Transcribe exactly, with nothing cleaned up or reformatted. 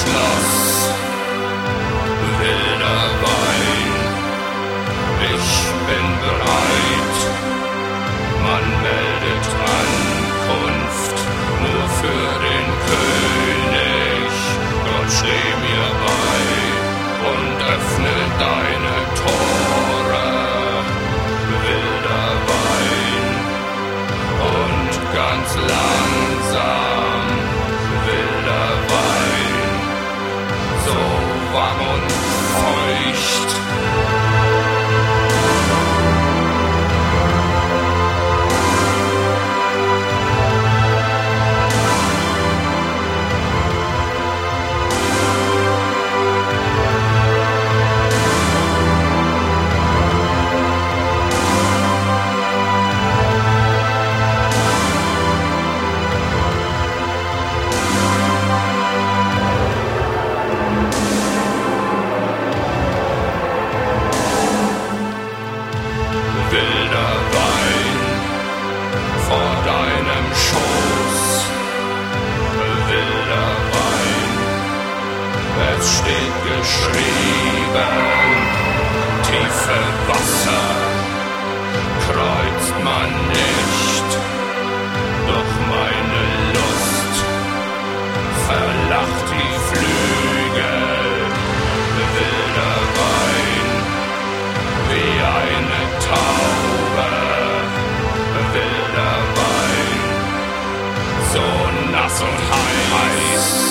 Schloss, wilder Wein, ich bin bereit, man meldet Ankunft, nur für den König, Gott steh mir bei und öffne deine Tore, wilder Wein, und ganz langsam, wilder Wein, so warm und feucht. Wilder Wein vor deinem Schoß, wilder Wein, es steht geschrieben, tiefe Wasser kreuzt man nicht, doch meine Lust verlacht die Flügel, wilder Wein, wie eine Taube, wilder Wein, so nass und heiß.